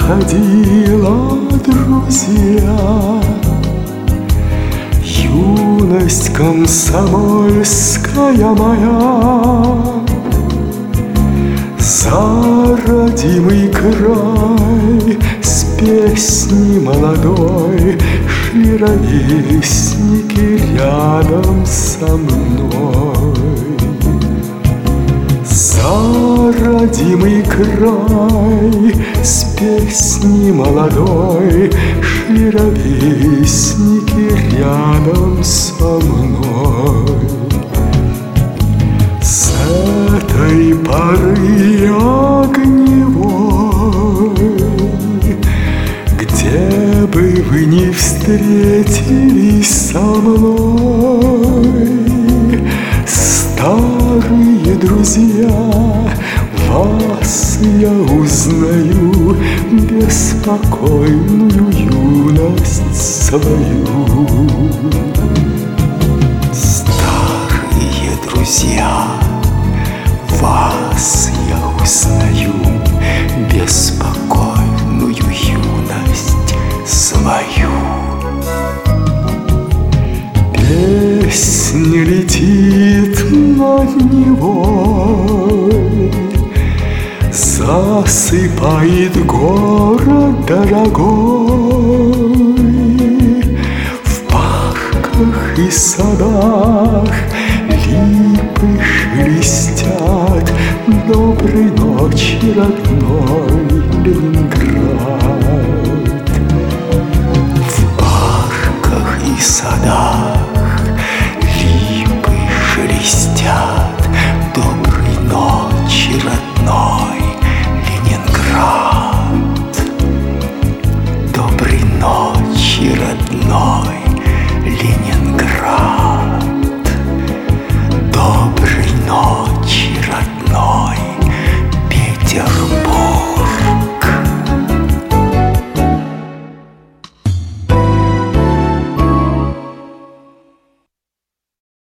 проходила, друзья, юность комсомольская моя. За родимый край с песней молодой шли ровесники рядом со мной. За родимый край с песней молодой шли ровесники рядом со мной. С этой поры огневой, где бы вы ни встретились со мной, старые друзья, вас я узнаю, беспокойную юность свою. Старые друзья, вас я узнаю, беспокойную юность свою. Песня летит над Невой, засыпает город дорогой. В парках и садах липы шелестят. Доброй ночи, родной Ленинград. В парках и садах